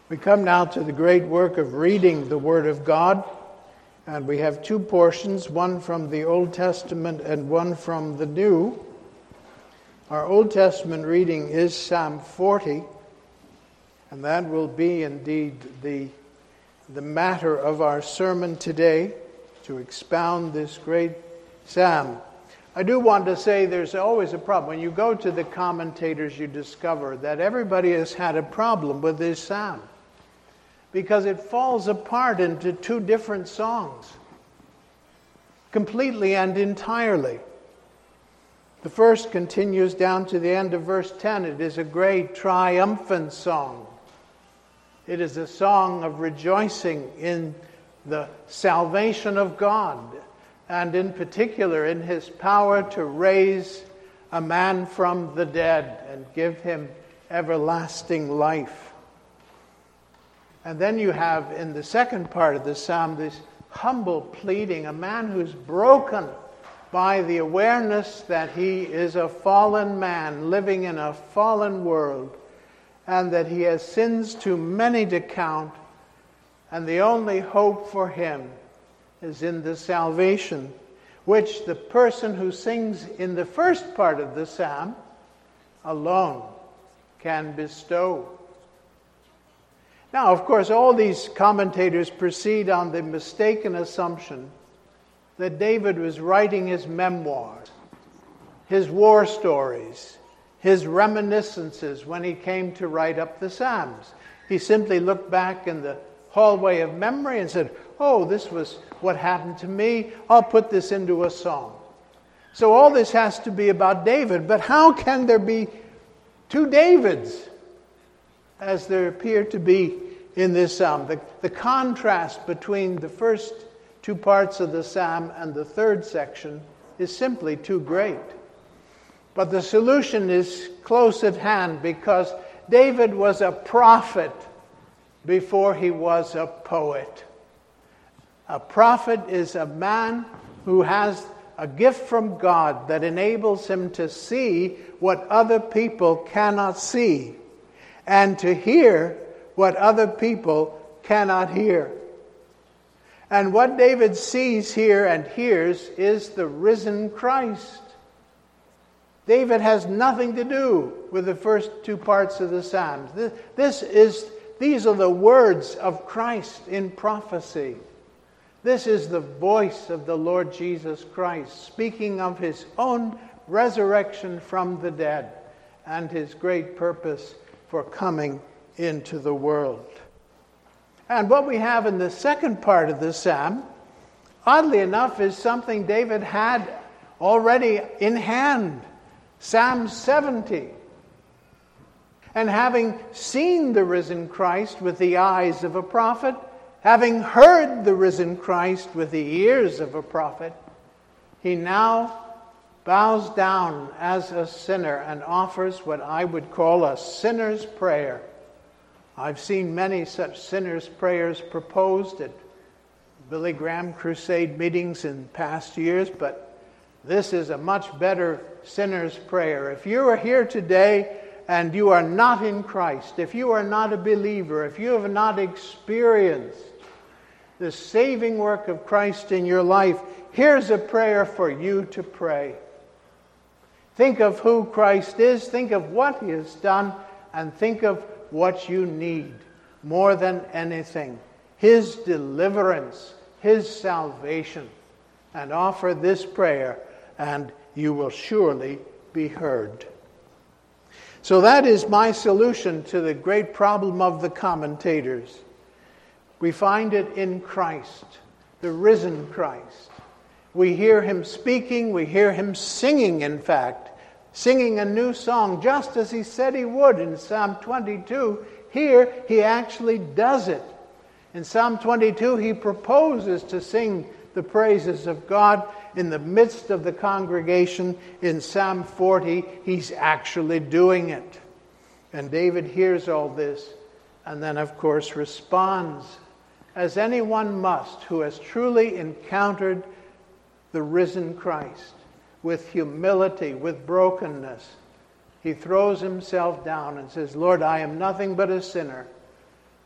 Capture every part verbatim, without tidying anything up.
We come now to the great work of reading the Word of God, and we have two portions, one from the Old Testament and one from the New. Our Old Testament reading is Psalm forty, and that will be indeed the, the matter of our sermon today, to expound this great psalm. I do want to say there's always a problem. When you go to the commentators, you discover that everybody has had a problem with this psalm, because it falls apart into two different songs, completely and entirely. The first continues down to the end of verse ten. It is a great triumphant song. It is a song of rejoicing in the salvation of God, and in particular in His power to raise a man from the dead and give him everlasting life. And then you have in the second part of the psalm this humble pleading, a man who's broken by the awareness that he is a fallen man living in a fallen world, and that he has sins too many to count, and the only hope for him is in the salvation which the person who sings in the first part of the psalm alone can bestow. Now, of course, all these commentators proceed on the mistaken assumption that David was writing his memoirs, his war stories, his reminiscences when he came to write up the Psalms. He simply looked back in the hallway of memory and said, oh, this was what happened to me. I'll put this into a song. So all this has to be about David. But how can there be two Davids, as there appear to be in this psalm? The, the contrast between the first two parts of the psalm and the third section is simply too great. But the solution is close at hand, because David was a prophet before he was a poet. A prophet is a man who has a gift from God that enables him to see what other people cannot see, and to hear what other people cannot hear. And what David sees here and hears is the risen Christ. David has nothing to do with the first two parts of the Psalms. This, this is, these are the words of Christ in prophecy. This is the voice of the Lord Jesus Christ, speaking of His own resurrection from the dead and His great purpose for coming into the world. And what we have in the second part of the psalm, oddly enough, is something David had already in hand. Psalm seventy. And having seen the risen Christ with the eyes of a prophet, having heard the risen Christ with the ears of a prophet, he now bows down as a sinner and offers what I would call a sinner's prayer. I've seen many such sinner's prayers proposed at Billy Graham crusade meetings in past years, but this is a much better sinner's prayer. If you are here today and you are not in Christ, if you are not a believer, if you have not experienced the saving work of Christ in your life, here's a prayer for you to pray. Think of who Christ is, think of what He has done, and think of what you need more than anything: His deliverance, His salvation. And offer this prayer, and you will surely be heard. So that is my solution to the great problem of the commentators. We find it in Christ, the risen Christ. We hear Him speaking, we hear Him singing, in fact, singing a new song, just as He said He would in Psalm twenty-two. Here, He actually does it. In Psalm twenty-two, He proposes to sing the praises of God in the midst of the congregation. In Psalm forty, He's actually doing it. And David hears all this, and then, of course, responds, as anyone must who has truly encountered the risen Christ, with humility, with brokenness. He throws himself down and says, Lord, I am nothing but a sinner,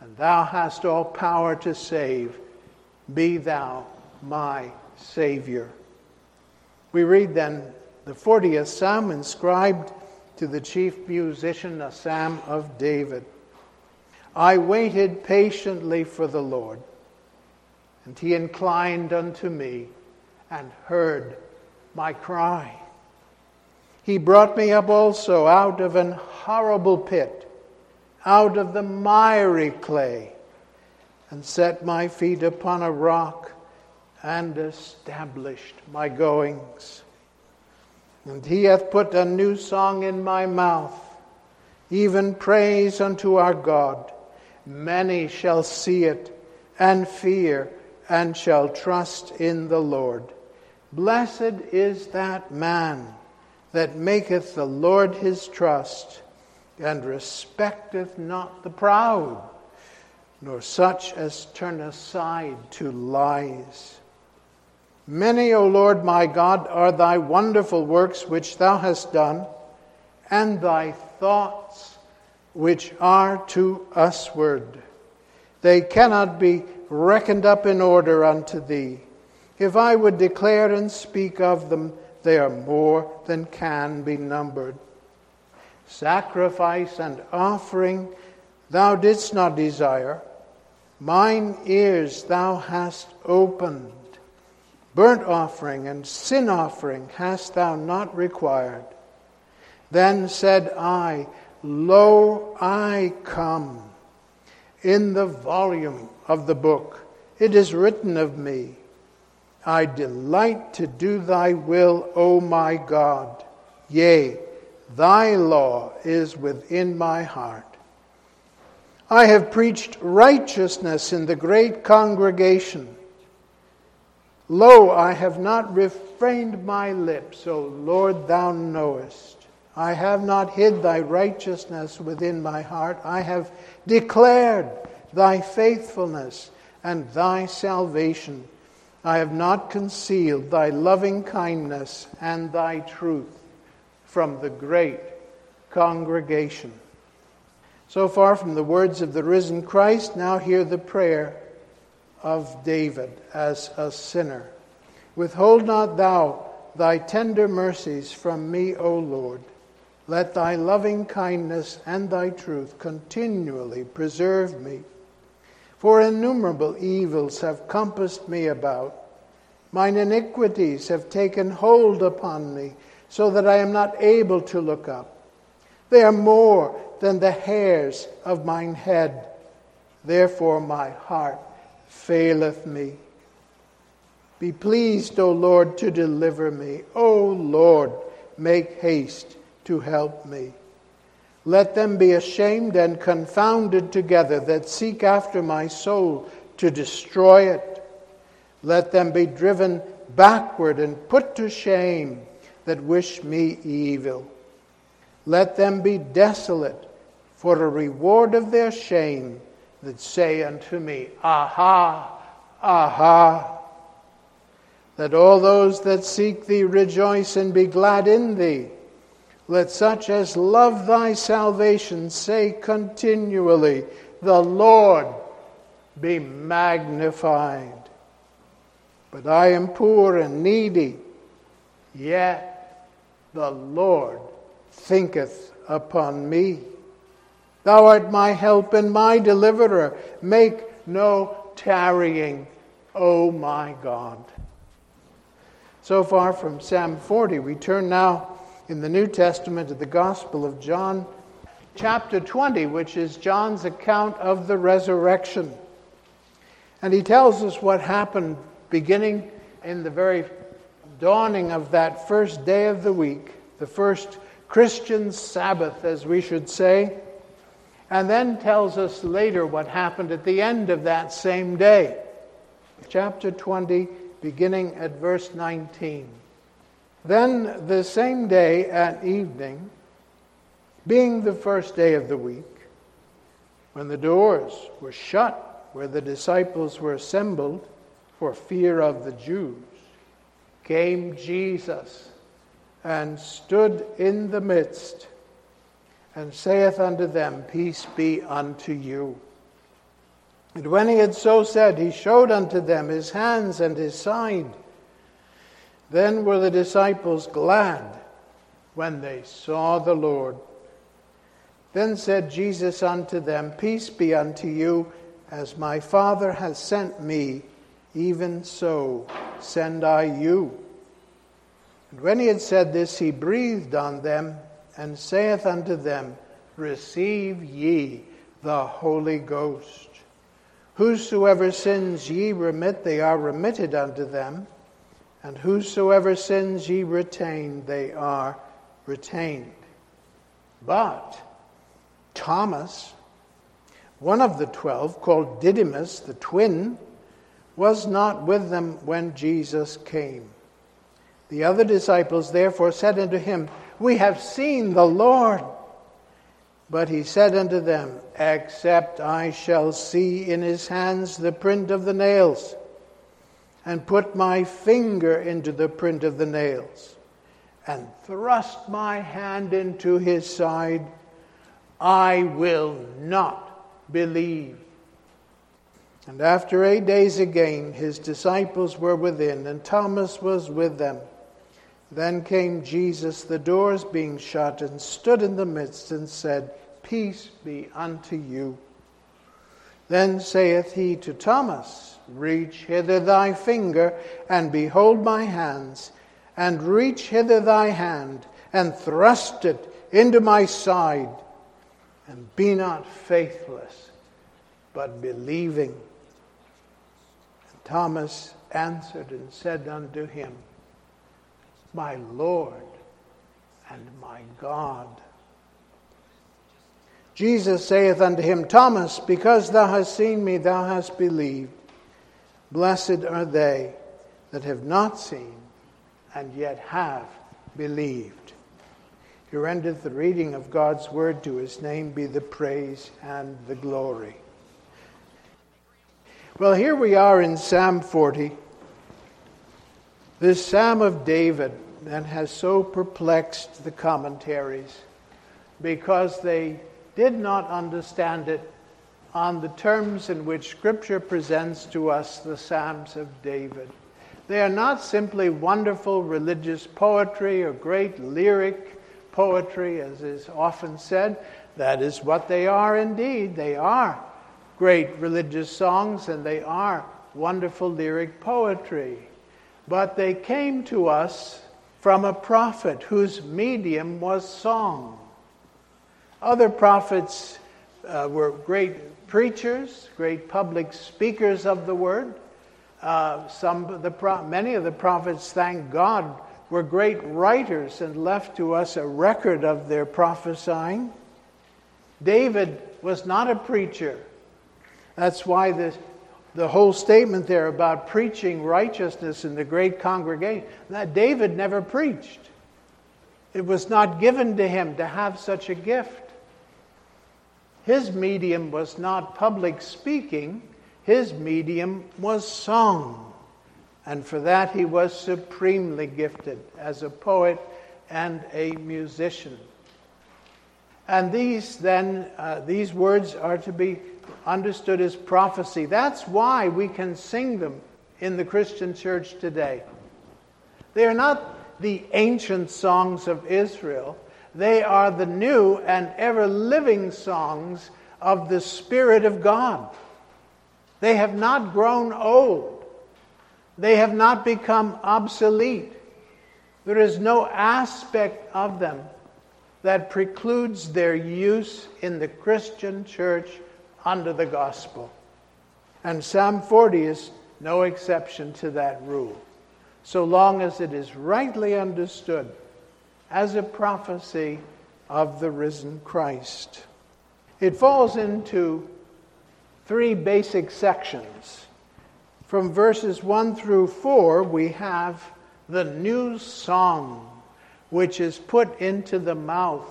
and thou hast all power to save. Be thou my Savior. We read then the fortieth Psalm, inscribed to the chief musician, a Psalm of David. I waited patiently for the Lord, and he inclined unto me and heard my cry. He brought me up also out of an horrible pit, out of the miry clay, and set my feet upon a rock, and established my goings. And he hath put a new song in my mouth, even praise unto our God. Many shall see it, and fear, and shall trust in the Lord. Blessed is that man that maketh the Lord his trust, and respecteth not the proud, nor such as turn aside to lies. Many, O Lord my God, are thy wonderful works which thou hast done, and thy thoughts which are to usward. They cannot be reckoned up in order unto thee. If I would declare and speak of them, they are more than can be numbered. Sacrifice and offering thou didst not desire. Mine ears thou hast opened. Burnt offering and sin offering hast thou not required. Then said I, Lo, I come. In the volume of the book it is written of me, I delight to do thy will, O my God. Yea, thy law is within my heart. I have preached righteousness in the great congregation. Lo, I have not refrained my lips, O Lord, thou knowest. I have not hid thy righteousness within my heart. I have declared thy faithfulness and thy salvation. I have not concealed thy loving kindness and thy truth from the great congregation. So far from the words of the risen Christ, now hear the prayer of David as a sinner. Withhold not thou thy tender mercies from me, O Lord. Let thy loving kindness and thy truth continually preserve me. For innumerable evils have compassed me about. Mine iniquities have taken hold upon me, so that I am not able to look up. They are more than the hairs of mine head. Therefore my heart faileth me. Be pleased, O Lord, to deliver me. O Lord, make haste to help me. Let them be ashamed and confounded together that seek after my soul to destroy it. Let them be driven backward and put to shame that wish me evil. Let them be desolate for a reward of their shame that say unto me, Aha, aha. Let all those that seek thee rejoice and be glad in thee. Let such as love thy salvation say continually, The Lord be magnified. But I am poor and needy, yet the Lord thinketh upon me. Thou art my help and my deliverer. Make no tarrying, O my God. So far from Psalm forty, we turn now in the New Testament to the Gospel of John, chapter twenty, which is John's account of the resurrection. And he tells us what happened beginning in the very dawning of that first day of the week, the first Christian Sabbath, as we should say, and then tells us later what happened at the end of that same day. Chapter twenty, beginning at verse nineteen. Then the same day at evening, being the first day of the week, when the doors were shut where the disciples were assembled for fear of the Jews, came Jesus and stood in the midst, and saith unto them, Peace be unto you. And when he had so said, he showed unto them his hands and his side. Then were the disciples glad when they saw the Lord. Then said Jesus unto them, Peace be unto you, as my Father hath sent me, even so send I you. And when he had said this, he breathed on them, and saith unto them, Receive ye the Holy Ghost. Whosoever sins ye remit, they are remitted unto them. And whosoever sins ye retain, they are retained. But Thomas, one of the twelve, called Didymus, the twin, was not with them when Jesus came. The other disciples therefore said unto him, We have seen the Lord. But he said unto them, Except I shall see in his hands the print of the nails, and put my finger into the print of the nails, and thrust my hand into his side, I will not believe. And after eight days again, his disciples were within, and Thomas was with them. Then came Jesus, the doors being shut, and stood in the midst, and said, Peace be unto you. Then saith he to Thomas, Reach hither thy finger, and behold my hands, and reach hither thy hand, and thrust it into my side, and be not faithless, but believing. And Thomas answered and said unto him, My Lord and my God. Jesus saith unto him, Thomas, because thou hast seen me, thou hast believed. Blessed are they that have not seen, and yet have believed. Here endeth the reading of God's word. To his name be the praise and the glory. Well, here we are in Psalm forty, this Psalm of David that has so perplexed the commentaries because they did not understand it on the terms in which Scripture presents to us the Psalms of David. They are not simply wonderful religious poetry or great lyric poetry, as is often said. That is what they are indeed. They are great religious songs and they are wonderful lyric poetry. But they came to us from a prophet whose medium was song. Other prophets uh, were great preachers, great public speakers of the word. Uh, some of the pro- many of the prophets, thank God, were great writers and left to us a record of their prophesying. David was not a preacher. That's why the, the whole statement there about preaching righteousness in the great congregation, that David never preached. It was not given to him to have such a gift. His medium was not public speaking. His medium was song. And for that he was supremely gifted as a poet and a musician. And these then, uh, these words are to be understood as prophecy. That's why we can sing them in the Christian church today. They are not the ancient songs of Israel. They are the new and ever-living songs of the Spirit of God. They have not grown old. They have not become obsolete. There is no aspect of them that precludes their use in the Christian church under the gospel. And Psalm forty is no exception to that rule, so long as it is rightly understood as a prophecy of the risen Christ. It falls into three basic sections. From verses one through four, we have the new song, which is put into the mouth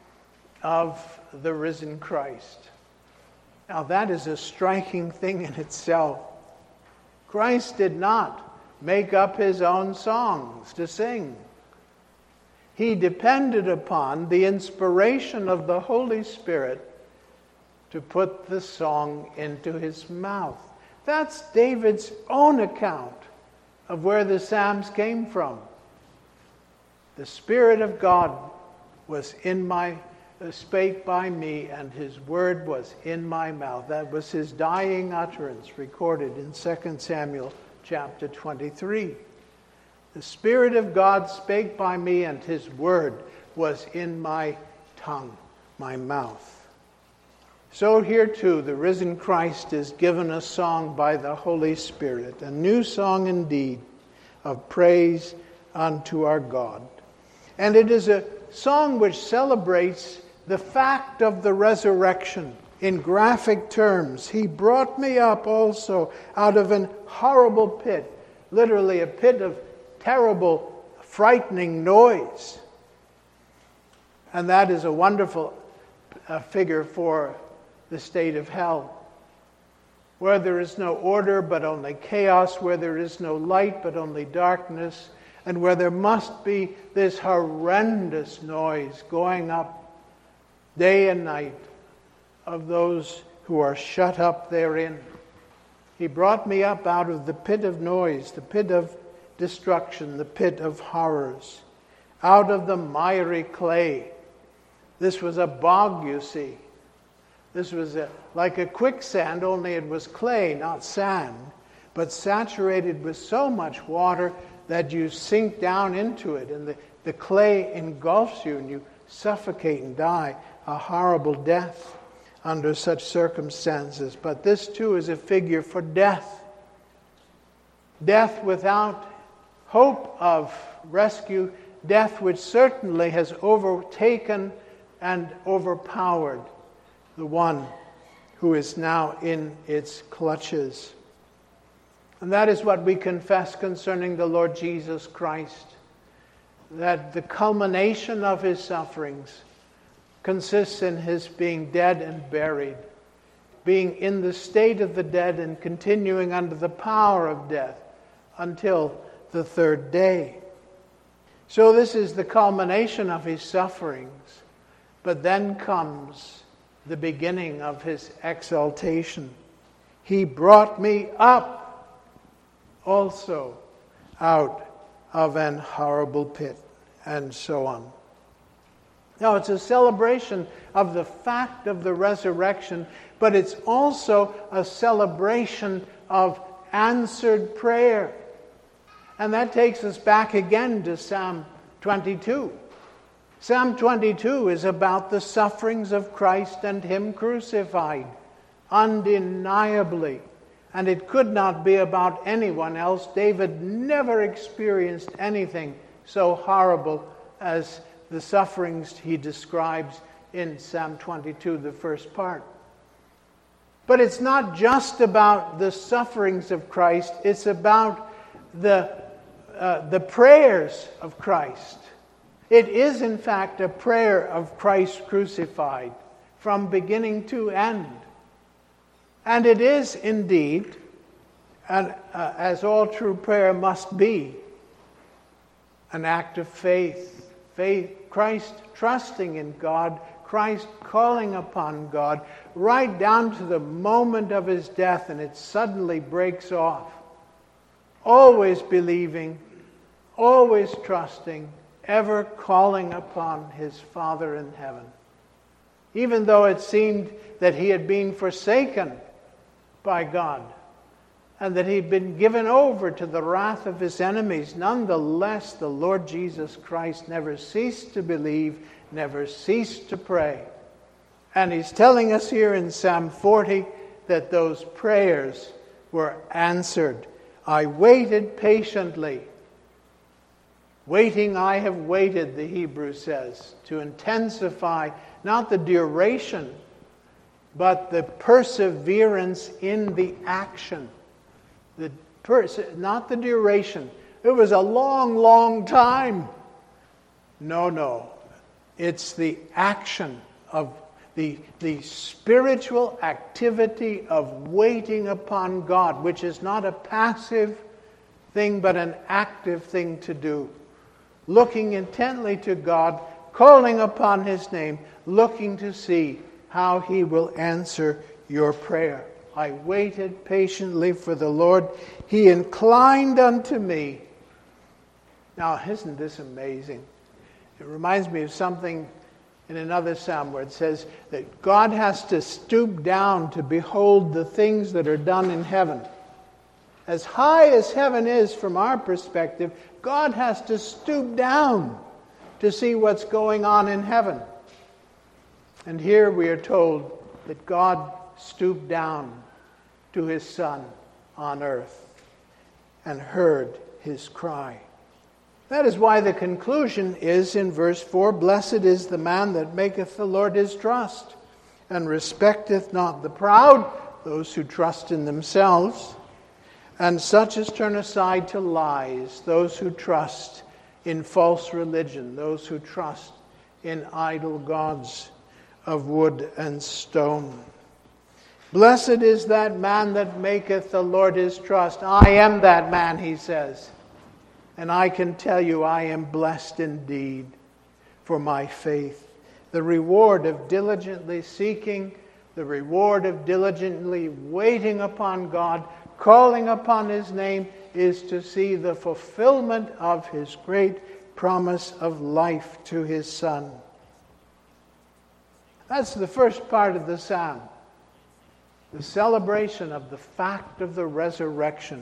of the risen Christ. Now that is a striking thing in itself. Christ did not make up his own songs to sing. He depended upon the inspiration of the Holy Spirit to put the song into his mouth. That's David's own account of where the Psalms came from. The Spirit of God was in my, uh, spake by me, and his word was in my mouth. That was his dying utterance recorded in Second Samuel chapter twenty-three. The Spirit of God spake by me, and his word was in my tongue, my mouth. So here too, the risen Christ is given a song by the Holy Spirit, a new song indeed of praise unto our God. And it is a song which celebrates the fact of the resurrection in graphic terms. He brought me up also out of an horrible pit, literally a pit of terrible, frightening noise. And that is a wonderful uh, figure for the state of hell, where there is no order but only chaos, where there is no light but only darkness, and where there must be this horrendous noise going up day and night of those who are shut up therein. He brought me up out of the pit of noise, the pit of destruction, the pit of horrors, out of the miry clay. This was a bog, you see. This was a, like a quicksand, only it was clay, not sand, but saturated with so much water that you sink down into it, and the, the clay engulfs you, and you suffocate and die a horrible death under such circumstances. But this too is a figure for death. Death without hope of rescue, death which certainly has overtaken and overpowered the one who is now in its clutches. And that is what we confess concerning the Lord Jesus Christ, that the culmination of his sufferings consists in his being dead and buried, being in the state of the dead and continuing under the power of death until the third day. So this is the culmination of his sufferings, but then comes the beginning of his exaltation. He brought me up also out of an horrible pit, and so on. Now, it's a celebration of the fact of the resurrection, but it's also a celebration of answered prayer. And that takes us back again to Psalm twenty-two. Psalm twenty-two is about the sufferings of Christ and him crucified, undeniably. And it could not be about anyone else. David never experienced anything so horrible as the sufferings he describes in Psalm twenty-two, the first part. But it's not just about the sufferings of Christ, it's about the, uh, the prayers of Christ. It is, in fact, a prayer of Christ crucified from beginning to end. And it is indeed, and uh, as all true prayer must be, an act of faith. Faith, Christ trusting in God, Christ calling upon God, right down to the moment of his death, and it suddenly breaks off. Always believing, always trusting, ever calling upon his Father in heaven. Even though it seemed that he had been forsaken by God and that he'd been given over to the wrath of his enemies, nonetheless, the Lord Jesus Christ never ceased to believe, never ceased to pray. And he's telling us here in Psalm forty that those prayers were answered. I waited patiently. Waiting, I have waited, the Hebrew says, to intensify not the duration, but the perseverance in the action. The pers- not the duration. It was a long, long time. No, no. It's the action of the, the spiritual activity of waiting upon God, which is not a passive thing, but an active thing to do. Looking intently to God, calling upon his name, looking to see how he will answer your prayer. I waited patiently for the Lord. He inclined unto me. Now, isn't this amazing? It reminds me of something in another psalm where it says that God has to stoop down to behold the things that are done in heaven. As high as heaven is from our perspective, God has to stoop down to see what's going on in heaven. And here we are told that God stooped down to his Son on earth and heard his cry. That is why the conclusion is in verse four, "Blessed is the man that maketh the Lord his trust, and respecteth not the proud," those who trust in themselves, "and such as turn aside to lies," those who trust in false religion, those who trust in idol gods of wood and stone. Blessed is that man that maketh the Lord his trust. I am that man, he says. And I can tell you I am blessed indeed for my faith. The reward of diligently seeking, the reward of diligently waiting upon God, calling upon his name, is to see the fulfillment of his great promise of life to his Son. That's the first part of the psalm. The celebration of the fact of the resurrection.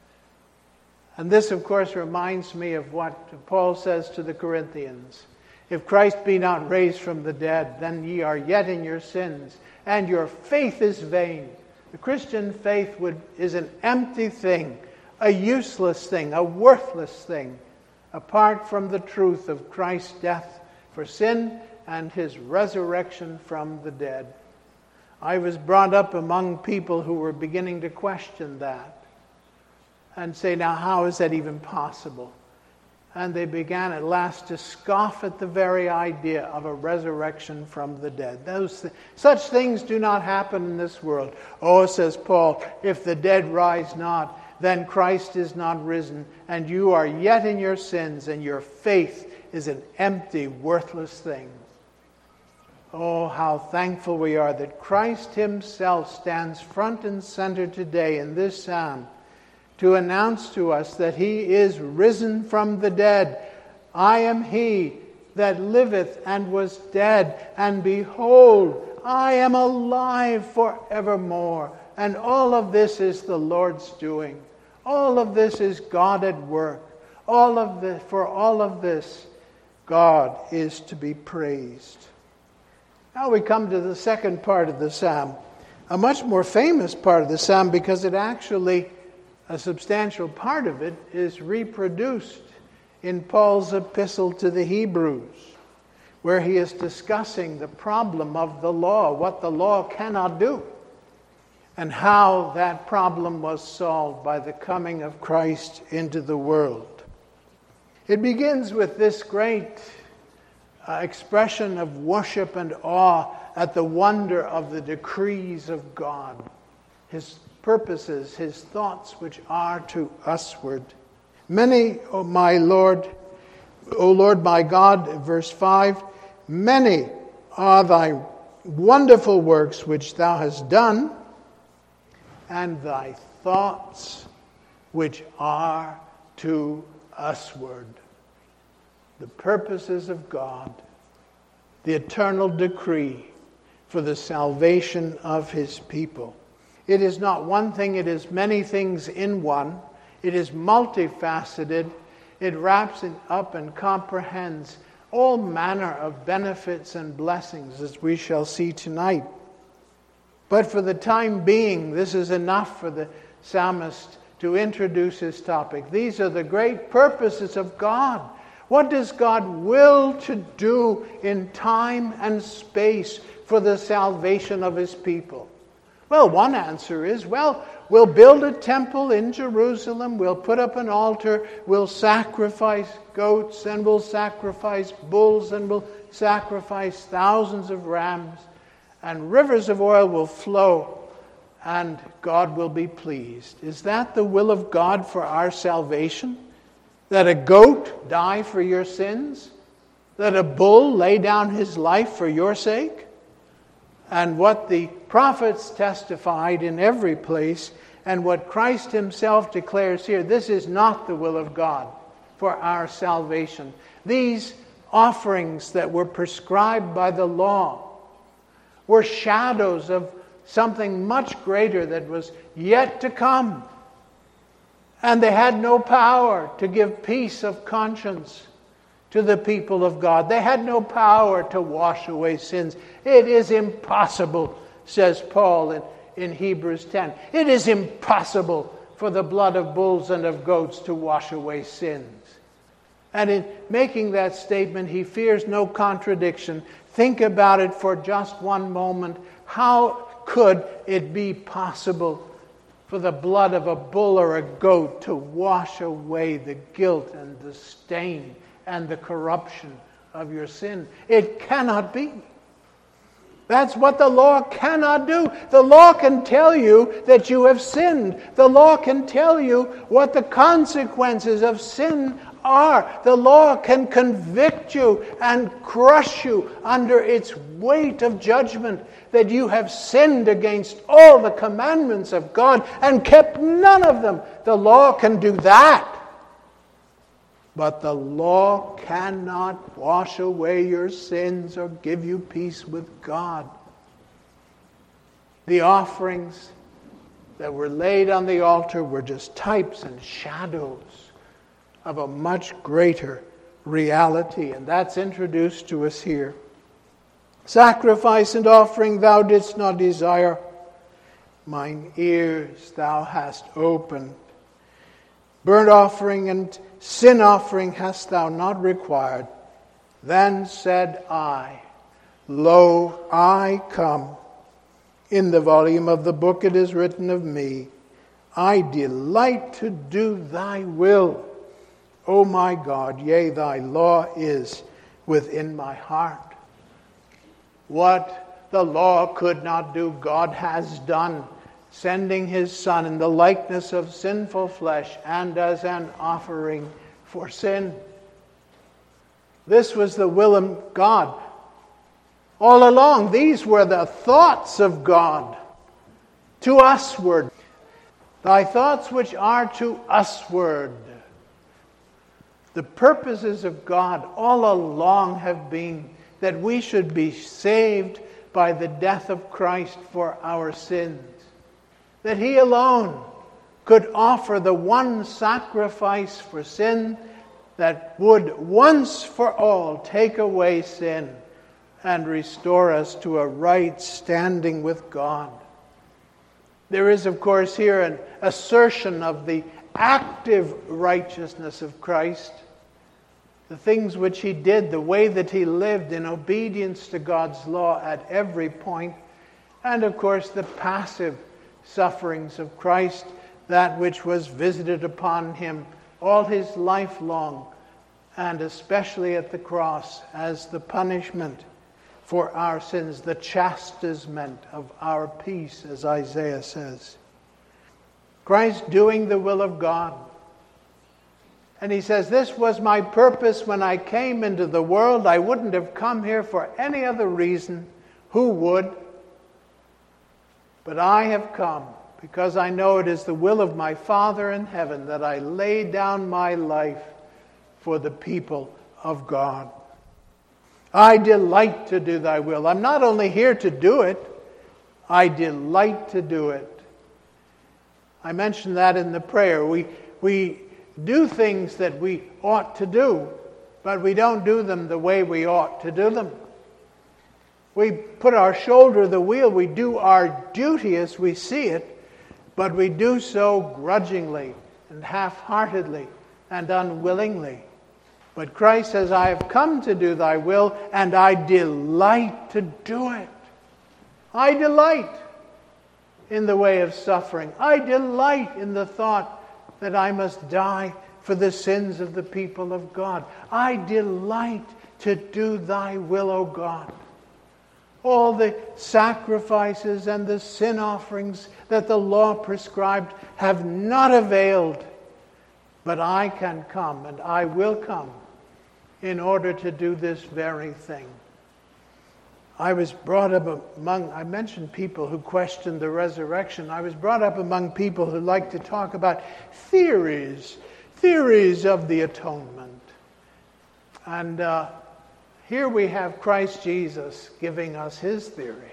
And this, of course, reminds me of what Paul says to the Corinthians. If Christ be not raised from the dead, then ye are yet in your sins, and your faith is vain. The Christian faith would, is an empty thing, a useless thing, a worthless thing, apart from the truth of Christ's death for sin and his resurrection from the dead. I was brought up among people who were beginning to question that and say, now how is that even possible? And they began at last to scoff at the very idea of a resurrection from the dead. Those th- such things do not happen in this world. Oh, says Paul, if the dead rise not, then Christ is not risen, and you are yet in your sins, and your faith is an empty, worthless thing. Oh, how thankful we are that Christ himself stands front and center today in this psalm to announce to us that he is risen from the dead. I am he that liveth and was dead, and behold, I am alive forevermore. And all of this is the Lord's doing. All of this is God at work. All of this, for all of this, God is to be praised. Now we come to the second part of the psalm, a much more famous part of the psalm, because it actually, a substantial part of it, is reproduced in Paul's epistle to the Hebrews, where he is discussing the problem of the law, what the law cannot do, and how that problem was solved by the coming of Christ into the world. It begins with this great Uh, expression of worship and awe at the wonder of the decrees of God, his purposes, his thoughts which are to usward. Many, O my Lord, O Lord my God, verse five, many are thy wonderful works which thou hast done, and thy thoughts which are to usward. The purposes of God, the eternal decree for the salvation of his people. It is not one thing, it is many things in one. It is multifaceted. It wraps it up and comprehends all manner of benefits and blessings, as we shall see tonight. But for the time being, this is enough for the psalmist to introduce his topic. These are the great purposes of God. What does God will to do in time and space for the salvation of his people? Well, one answer is, well, we'll build a temple in Jerusalem, we'll put up an altar, we'll sacrifice goats, and we'll sacrifice bulls, and we'll sacrifice thousands of rams, and rivers of oil will flow, and God will be pleased. Is that the will of God for our salvation? That a goat die for your sins? That a bull lay down his life for your sake? and what the prophets testified in every place, and what Christ himself declares here. This is not the will of God for our salvation. These offerings that were prescribed by the law were shadows of something much greater that was yet to come. And they had no power to give peace of conscience to the people of God. They had no power to wash away sins. It is impossible, says Paul in, in Hebrews ten. It is impossible for the blood of bulls and of goats to wash away sins. And in making that statement, he fears no contradiction. Think about it for just one moment. How could it be possible for the blood of a bull or a goat to wash away the guilt and the stain and the corruption of your sin? It cannot be. That's what the law cannot do. The law can tell you that you have sinned. The law can tell you what the consequences of sin are. The law can convict you and crush you under its weight of judgment, that you have sinned against all the commandments of God and kept none of them. The law can do that. But the law cannot wash away your sins or give you peace with God. The offerings that were laid on the altar were just types and shadows of a much greater reality, and that's introduced to us here. Sacrifice and offering thou didst not desire, mine ears thou hast opened. Burnt offering and sin offering hast thou not required. Then said I, Lo, I come. In the volume of the book it is written of me, I delight to do thy will. O my God, yea, thy law is within my heart. What the law could not do, God has done, sending his Son in the likeness of sinful flesh and as an offering for sin. This was the will of God. All along, these were the thoughts of God to usward. Thy thoughts which are to usward. The purposes of God all along have been that we should be saved by the death of Christ for our sins. That he alone could offer the one sacrifice for sin that would once for all take away sin and restore us to a right standing with God. There is, of course, here an assertion of the active righteousness of Christ. The things which he did, the way that he lived in obedience to God's law at every point. And, of course, the passive sufferings of Christ, that which was visited upon him all his life long, and especially at the cross as the punishment for our sins, the chastisement of our peace, as Isaiah says. Christ doing the will of God. And he says, this was my purpose when I came into the world. I wouldn't have come here for any other reason. Who would? But I have come because I know it is the will of my Father in heaven that I lay down my life for the people of God. I delight to do thy will. I'm not only here to do it, I delight to do it. I mentioned that in the prayer. We, we do things that we ought to do, but we don't do them the way we ought to do them. We put our shoulder to the wheel. We do our duty as we see it, but we do so grudgingly and half-heartedly and unwillingly. But Christ says, I have come to do thy will, and I delight to do it. I delight in the way of suffering. I delight in the thought that I must die for the sins of the people of God. I delight to do thy will, O God. All the sacrifices and the sin offerings that the law prescribed have not availed, but I can come and I will come in order to do this very thing. I was brought up among, I mentioned people who questioned the resurrection. I was brought up among people who like to talk about theories, theories of the atonement. And uh, here we have Christ Jesus giving us his theory.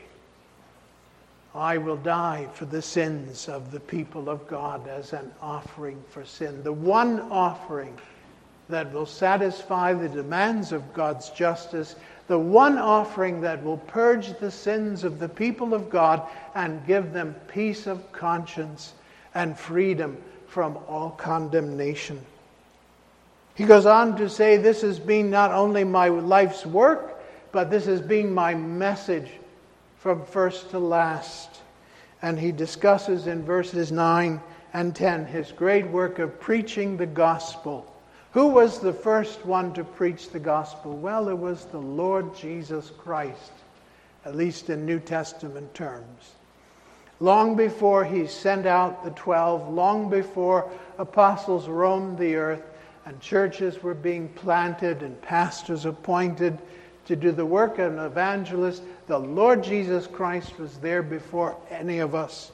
I will die for the sins of the people of God as an offering for sin. The one offering that will satisfy the demands of God's justice. The one offering that will purge the sins of the people of God and give them peace of conscience and freedom from all condemnation. He goes on to say, this has been not only my life's work, but this has been my message from first to last. And he discusses in verses nine and ten his great work of preaching the gospel. Who was the first one to preach the gospel? Well, it was the Lord Jesus Christ, at least in New Testament terms. Long before he sent out the twelve, long before apostles roamed the earth and churches were being planted and pastors appointed to do the work of an evangelist, the Lord Jesus Christ was there before any of us,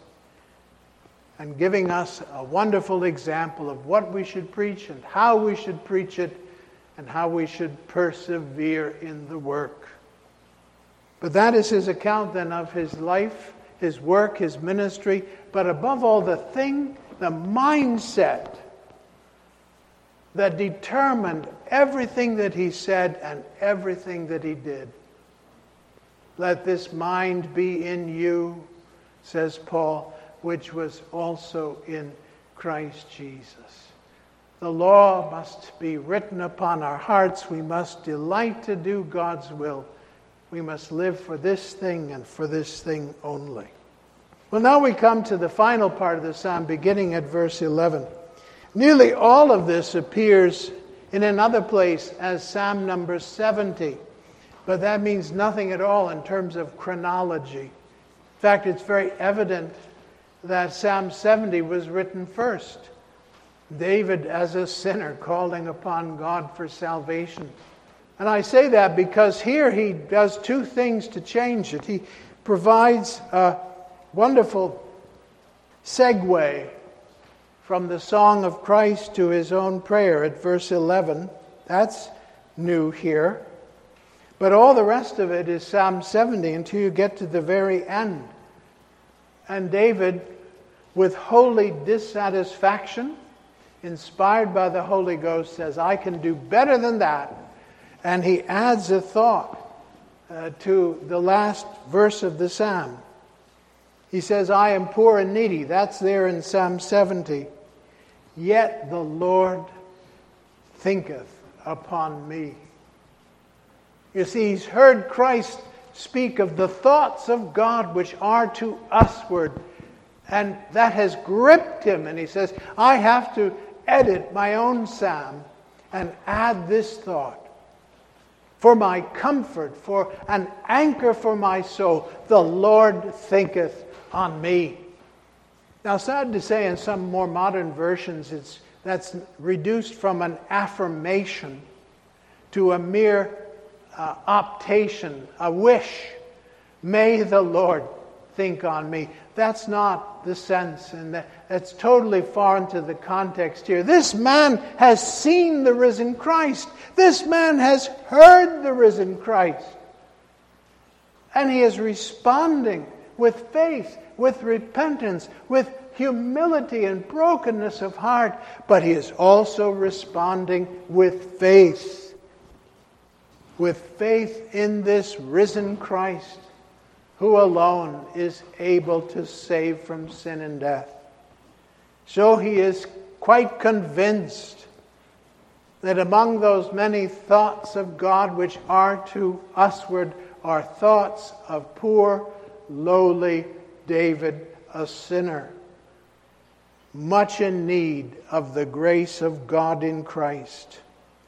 and giving us a wonderful example of what we should preach and how we should preach it and how we should persevere in the work. But that is his account then of his life, his work, his ministry, but above all the thing, the mindset that determined everything that he said and everything that he did. Let this mind be in you, says Paul, which was also in Christ Jesus. The law must be written upon our hearts. We must delight to do God's will. We must live for this thing and for this thing only. Well, now we come to the final part of the psalm, beginning at verse eleven. Nearly all of this appears in another place as Psalm number seventy. But that means nothing at all in terms of chronology. In fact, it's very evident that Psalm seventy was written first. David as a sinner calling upon God for salvation. And I say that because here he does two things to change it. He provides a wonderful segue from the song of Christ to his own prayer at verse eleven. That's new here. But all the rest of it is Psalm seventy until you get to the very end. And David, with holy dissatisfaction, inspired by the Holy Ghost, says, I can do better than that. And he adds a thought uh, to the last verse of the psalm. He says, I am poor and needy. That's there in Psalm seventy. Yet the Lord thinketh upon me. You see, he's heard Christ speak of the thoughts of God which are to usward. And that has gripped him. And he says, I have to edit my own psalm and add this thought. For my comfort, for an anchor for my soul, the Lord thinketh on me. Now, sad to say, in some more modern versions, it's that's reduced from an affirmation to a mere uh, optation, a wish. May the Lord think on me. That's not the sense, and that, that's totally foreign to the context here. This man has seen the risen Christ. This man has heard the risen Christ. And he is responding with faith, with repentance, with humility and brokenness of heart, but he is also responding with faith. With faith in this risen Christ, who alone is able to save from sin and death. So he is quite convinced that among those many thoughts of God which are to usward are thoughts of poor, lowly David, a sinner, much in need of the grace of God in Christ.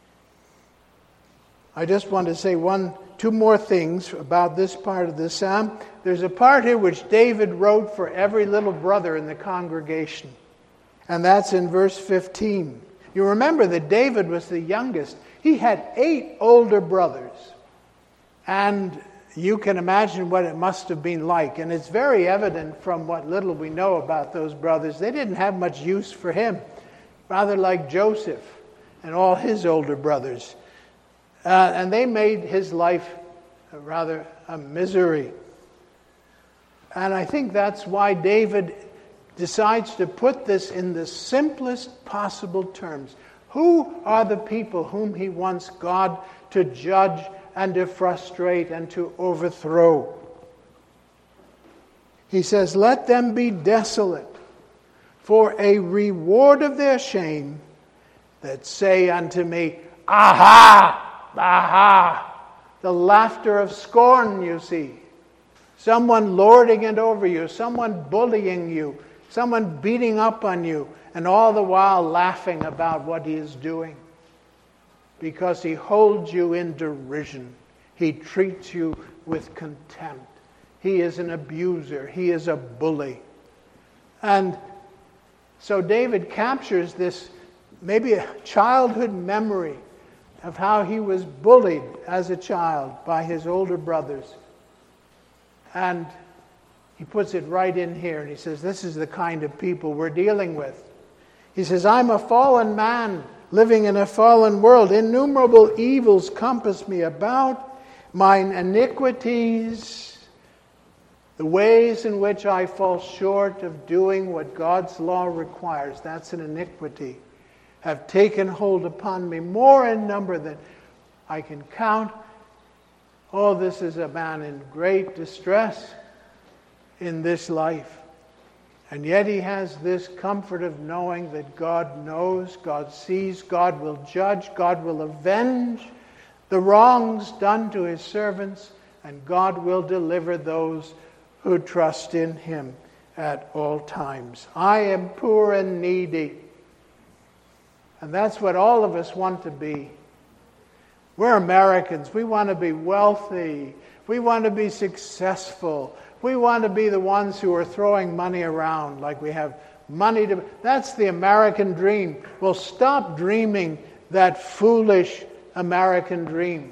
I just want to say one, two more things about this part of the psalm. There's a part here which David wrote for every little brother in the congregation. And that's in verse fifteen. You remember that David was the youngest. He had eight older brothers. And you can imagine what it must have been like. And it's very evident from what little we know about those brothers. They didn't have much use for him, rather like Joseph and all his older brothers. Uh, and they made his life a rather a misery. And I think that's why David decides to put this in the simplest possible terms. Who are the people whom he wants God to judge and to frustrate and to overthrow? He says, let them be desolate for a reward of their shame that say unto me, aha, aha. The laughter of scorn, you see. Someone lording it over you, someone bullying you, someone beating up on you, and all the while laughing about what he is doing. Because he holds you in derision. He treats you with contempt. He is an abuser. He is a bully. And so David captures this, maybe a childhood memory of how he was bullied as a child by his older brothers. And he puts it right in here. And he says, this is the kind of people we're dealing with. He says, I'm a fallen man living in a fallen world. Innumerable evils compass me about. Mine iniquities, the ways in which I fall short of doing what God's law requires, that's an iniquity, have taken hold upon me, more in number than I can count. Oh, this is a man in great distress in this life. And yet he has this comfort of knowing that God knows, God sees, God will judge, God will avenge the wrongs done to his servants, and God will deliver those who trust in him at all times. I am poor and needy. And that's what all of us want to be. We're Americans. We want to be wealthy. We want to be successful. We want to be the ones who are throwing money around like we have money to... That's the American dream. Well, stop dreaming that foolish American dream.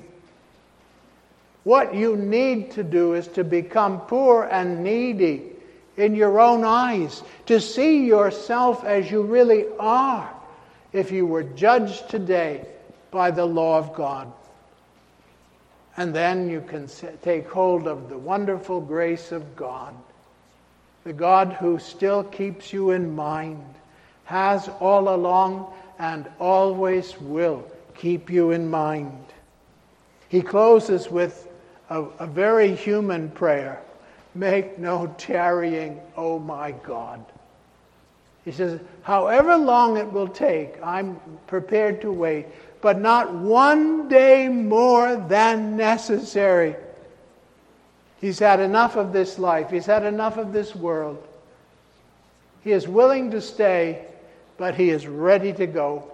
What you need to do is to become poor and needy in your own eyes, to see yourself as you really are if you were judged today by the law of God. And then you can take hold of the wonderful grace of God. The God who still keeps you in mind, has all along and always will keep you in mind. He closes with a, a very human prayer. Make no tarrying, O my God. He says, however long it will take, I'm prepared to wait, but not one day more than necessary. He's had enough of this life. He's had enough of this world. He is willing to stay, but he is ready to go.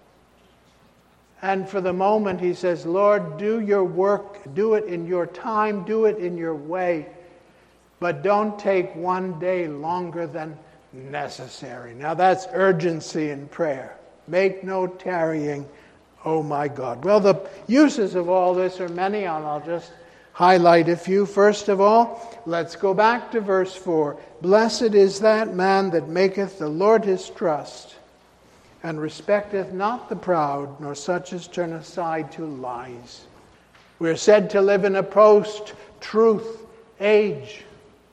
And for the moment, he says, Lord, do your work, do it in your time, do it in your way, but don't take one day longer than necessary. Now that's urgency in prayer. Make no tarrying, oh my God. Well, the uses of all this are many, and I'll just highlight a few. First of all, let's go back to verse four. Blessed is that man that maketh the Lord his trust, and respecteth not the proud, nor such as turn aside to lies. We are said to live in a post-truth age.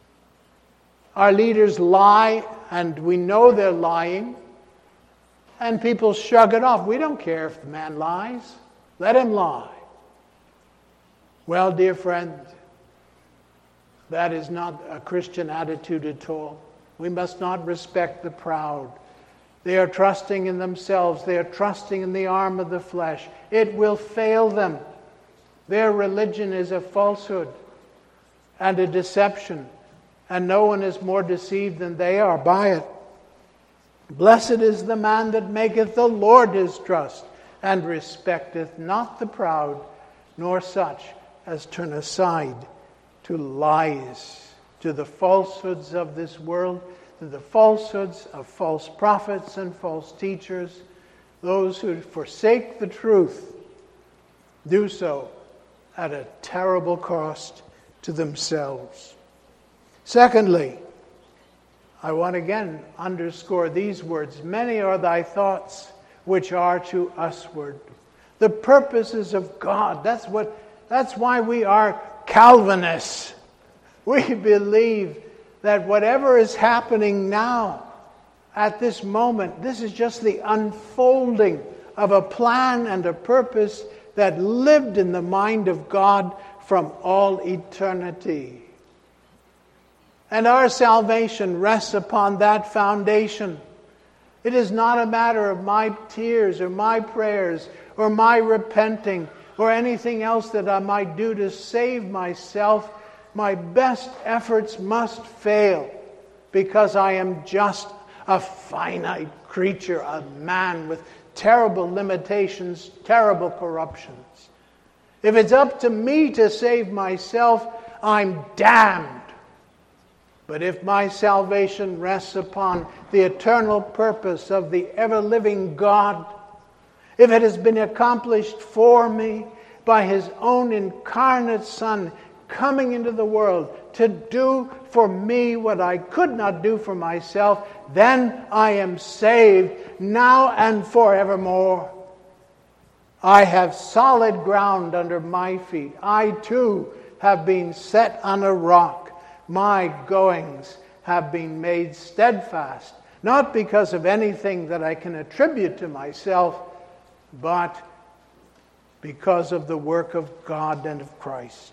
Our leaders lie, and we know they're lying, and people shrug it off. We don't care if the man lies. Let him lie. Well, dear friend, that is not a Christian attitude at all. We must not respect the proud. They are trusting in themselves. They are trusting in the arm of the flesh. It will fail them. Their religion is a falsehood and a deception, and no one is more deceived than they are by it. Blessed is the man that maketh the Lord his trust, and respecteth not the proud, nor such as turn aside to lies, to the falsehoods of this world, to the falsehoods of false prophets and false teachers. Those who forsake the truth do so at a terrible cost to themselves. Secondly, I want again underscore these words. Many are thy thoughts which are to usward. The purposes of God. That's what. That's why we are Calvinists. We believe that whatever is happening now, at this moment, this is just the unfolding of a plan and a purpose that lived in the mind of God from all eternity. And our salvation rests upon that foundation. It is not a matter of my tears or my prayers or my repenting or anything else that I might do to save myself. My best efforts must fail because I am just a finite creature, a man with terrible limitations, terrible corruptions. If it's up to me to save myself, I'm damned. But if my salvation rests upon the eternal purpose of the ever-living God, if it has been accomplished for me by His own incarnate Son coming into the world to do for me what I could not do for myself, then I am saved now and forevermore. I have solid ground under my feet. I too have been set on a rock. My goings have been made steadfast, not because of anything that I can attribute to myself, but because of the work of God and of Christ.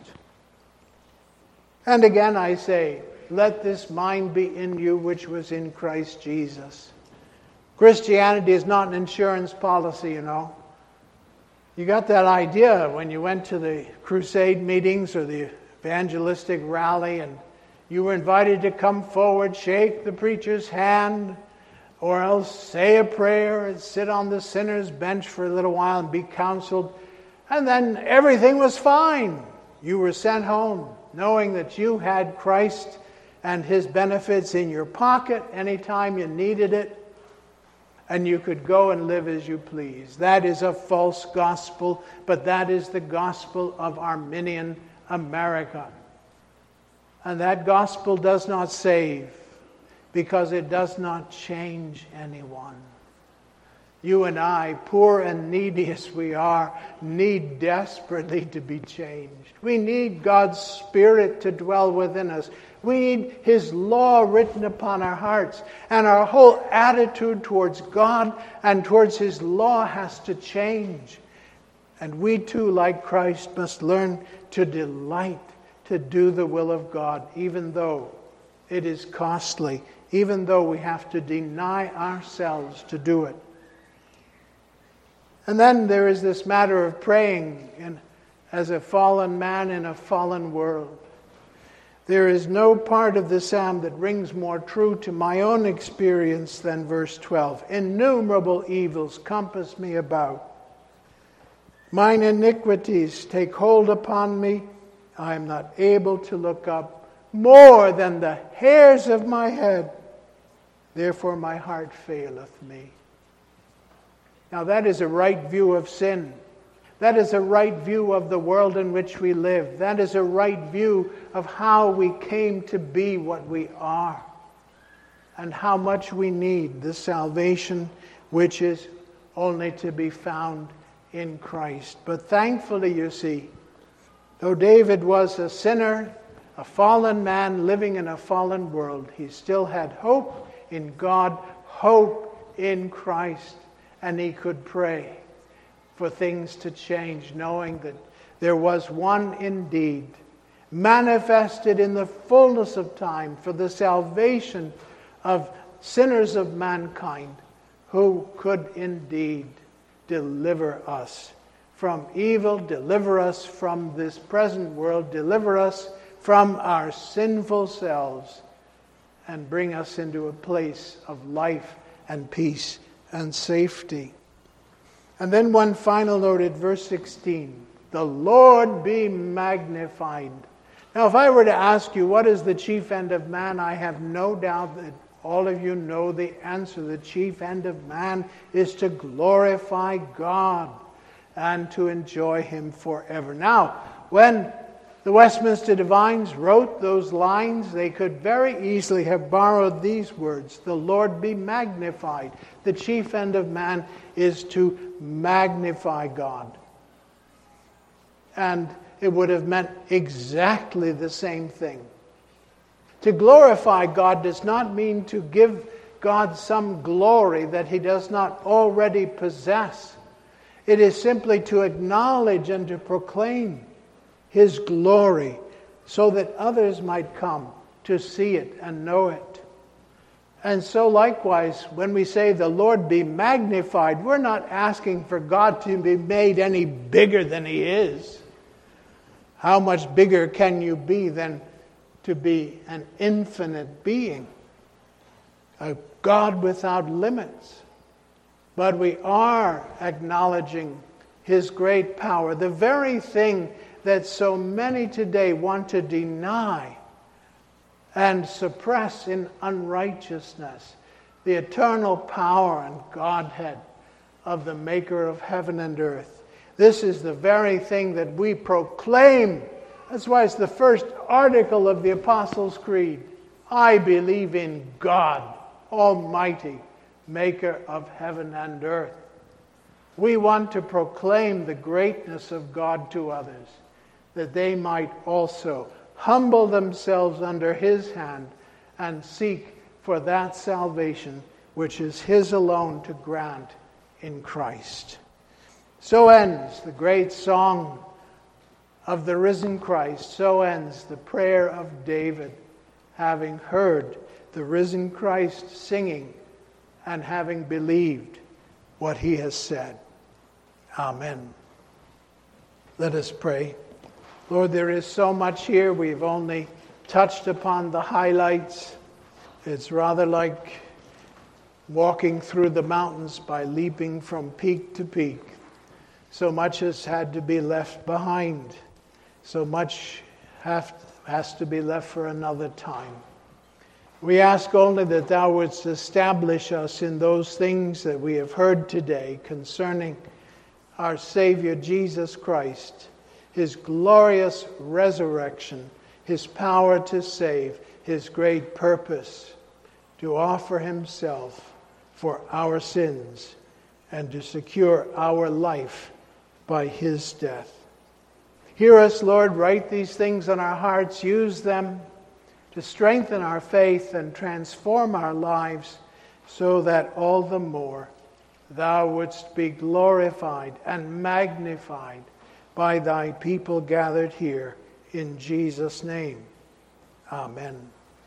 And again I say, let this mind be in you which was in Christ Jesus. Christianity is not an insurance policy, you know. You got that idea when you went to the crusade meetings or the evangelistic rally and you were invited to come forward, shake the preacher's hand, or else say a prayer and sit on the sinner's bench for a little while and be counseled. And then everything was fine. You were sent home, knowing that you had Christ and His benefits in your pocket anytime you needed it, and you could go and live as you please. That is a false gospel, but that is the gospel of Arminian America. And that gospel does not save because it does not change anyone. You and I, poor and needy as we are, need desperately to be changed. We need God's Spirit to dwell within us. We need His law written upon our hearts. And our whole attitude towards God and towards His law has to change. And we too, like Christ, must learn to delight to do the will of God, even though it is costly, even though we have to deny ourselves to do it. And then there is this matter of praying in, as a fallen man in a fallen world. There is no part of the psalm that rings more true to my own experience than verse twelve. Innumerable evils compass me about. Mine iniquities take hold upon me. I am not able to look up more than the hairs of my head. Therefore my heart faileth me. Now that is a right view of sin. That is a right view of the world in which we live. That is a right view of how we came to be what we are. And how much we need the salvation which is only to be found in Christ. But thankfully, you see, though David was a sinner, a fallen man living in a fallen world, he still had hope in God, hope in Christ. And he could pray for things to change, knowing that there was one indeed manifested in the fullness of time for the salvation of sinners of mankind, who could indeed deliver us from evil, deliver us from this present world, deliver us from our sinful selves, and bring us into a place of life and peace and safety. And then one final note at verse sixteen. The Lord be magnified. Now, if I were to ask you, what is the chief end of man? I have no doubt that all of you know the answer. The chief end of man is to glorify God and to enjoy Him forever. Now, when The Westminster Divines wrote those lines. They could very easily have borrowed these words, "The Lord be magnified." The chief end of man is to magnify God. And it would have meant exactly the same thing. To glorify God does not mean to give God some glory that He does not already possess. It is simply to acknowledge and to proclaim His glory so that others might come to see it and know it. And so likewise, when we say the Lord be magnified, we're not asking for God to be made any bigger than He is. How much bigger can you be than to be an infinite being? A God without limits. But we are acknowledging His great power, the very thing that so many today want to deny and suppress in unrighteousness, the eternal power and Godhead of the Maker of heaven and earth. This is the very thing that we proclaim. That's why it's the first article of the Apostles' Creed. I believe in God, Almighty, Maker of heaven and earth. We want to proclaim the greatness of God to others, that they might also humble themselves under His hand and seek for that salvation which is His alone to grant in Christ. So ends the great song of the risen Christ. So ends the prayer of David, having heard the risen Christ singing and having believed what He has said. Amen. Let us pray. Lord, there is so much here. We've only touched upon the highlights. It's rather like walking through the mountains by leaping from peak to peak. So much has had to be left behind. So much have, has to be left for another time. We ask only that Thou wouldst establish us in those things that we have heard today concerning our Savior Jesus Christ, His glorious resurrection, His power to save, His great purpose to offer Himself for our sins and to secure our life by His death. Hear us, Lord, write these things on our hearts, use them to strengthen our faith and transform our lives so that all the more Thou wouldst be glorified and magnified by Thy people gathered here in Jesus' name. Amen.